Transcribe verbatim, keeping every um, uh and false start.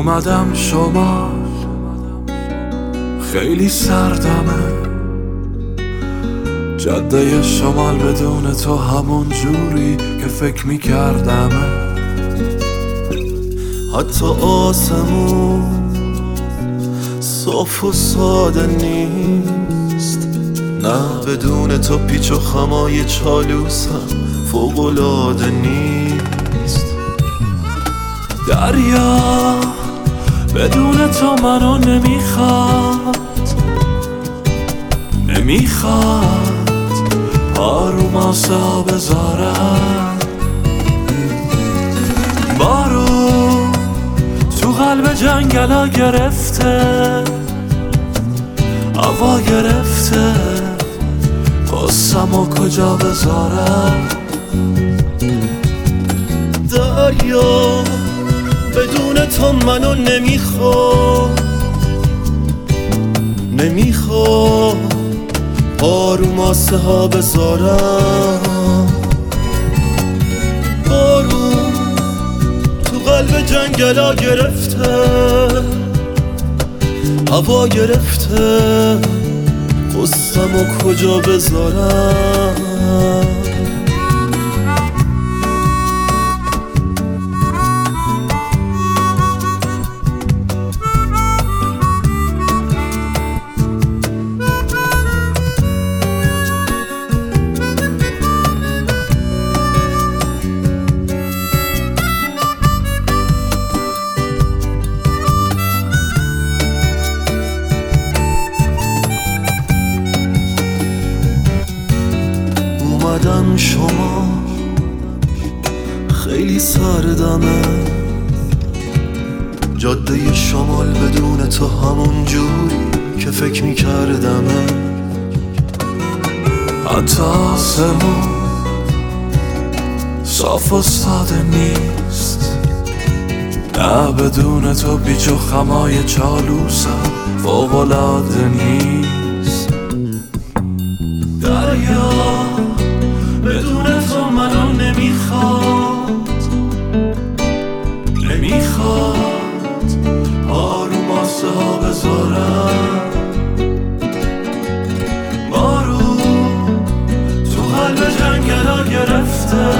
اومدم شمال، خیلی سردمه. جاده شمال بدون تو همون جوری که فکر میکردمه. حتی آسمون صاف و ساده نیست، نه بدون تو پیچ و خمای چالوسم فوق‌العاده نیست. دریا بدون تو منو نمیخواد، نمیخواد پارو ماسه ها بذارم. بارون تو قلب جنگلا گرفته، هوا گرفته، قصه‌مو کجا بذارم. دریا بدون تو منو نمیخواد، نمیخواد پارو ماسه ها بذارم. بارون تو قلب جنگلا گرفته، هوا گرفته، قصه‌مو کجا بذارم. اومدم شما خیلی سردمه. جاده شمال بدون تو همون جوری که فکر میکردمه. حتی آسمون صاف و ساده نیست، نه بدون تو پیچ و خمای چالوسم فوق‌العاده نیست. دریا بدون تو منو نمیخواد، نمیخواد پارو ماسه ها بذارم. بارون تو قلب جنگلا گرفته،